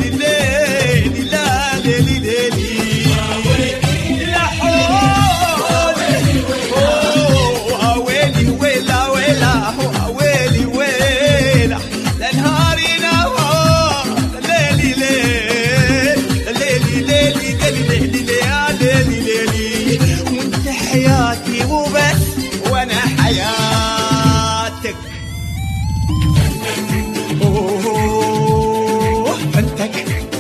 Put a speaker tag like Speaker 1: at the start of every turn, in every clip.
Speaker 1: حياتي وبس وانا حياتك. اوه فنتك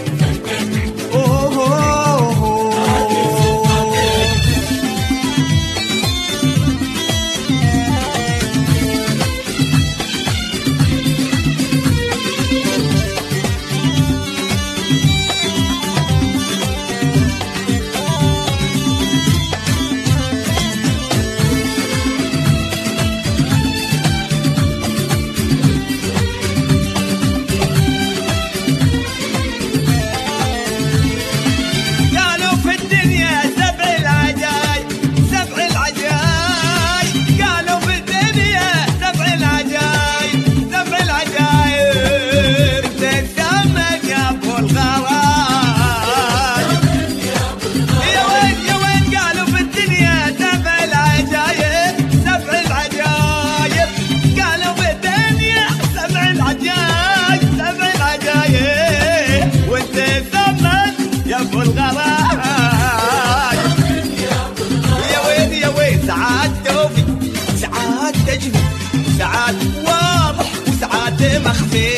Speaker 1: ساعات واضح وساعات مخفي.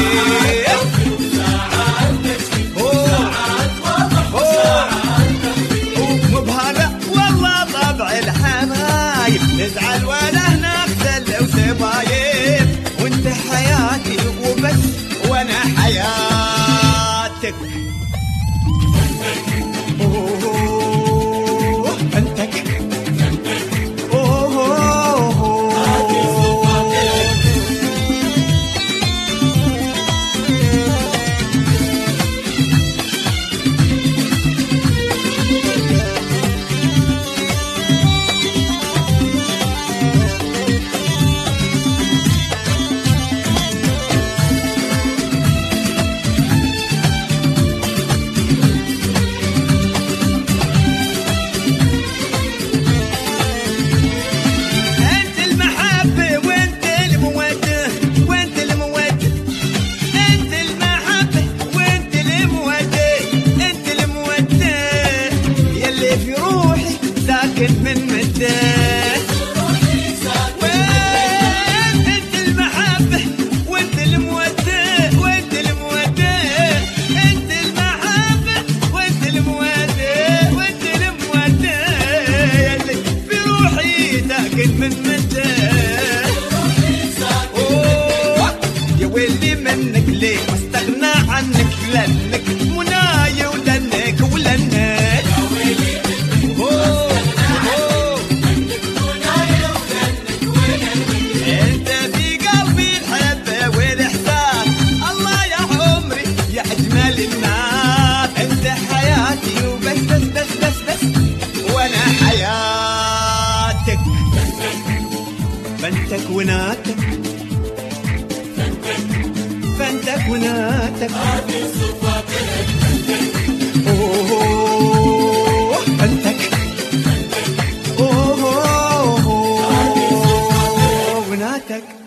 Speaker 1: ساعات واضح وساعات مخفي. وبهذا والله طبع الحبايب نزعل ولا نغسل وسبايب. وانت حياتي وبس وانا حياتك. فنتك من مدة. وانت المحبة وانت المودة. وانت المودة انت المحبة وانت المودة. وانت المودة يلي في روحي ساكن من مدة. يا ويلي منك ليه استغنى عنك لانك منايا ولانك ولانك. فنتك وناتك فنتك وناتك هذه صفاتك. اوه فنتك اوه وناتك.